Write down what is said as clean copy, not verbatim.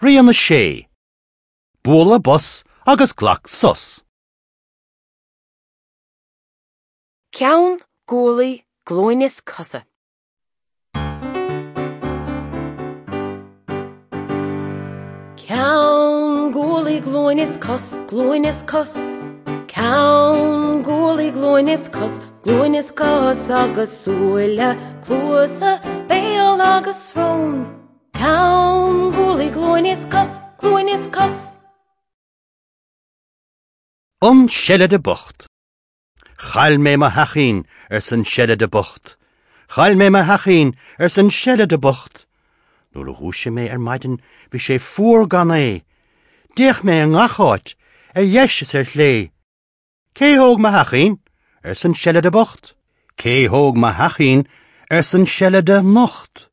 Rian na sé. Bula bus agus glach sus. Ceann gúlaí glóinis cosa. Ceann gúlaí glóinis cos, glóinis cos. Ceann gúlaí glóinis cos agus súile clúsa béal agus rón. Ceann gúlaí glóinis cos. Shelle de bocht. Chail mé ma hachín san shelle de bocht. Chail mé ma hachín san shelle de bocht. Nuair a húise mé maidin bhí sé fuór gan é. Déach mé an ngacháit dheis lé. Cé thóg ma hachín san shelle de bocht. Cé thóg ma hachín san shelle de nocht.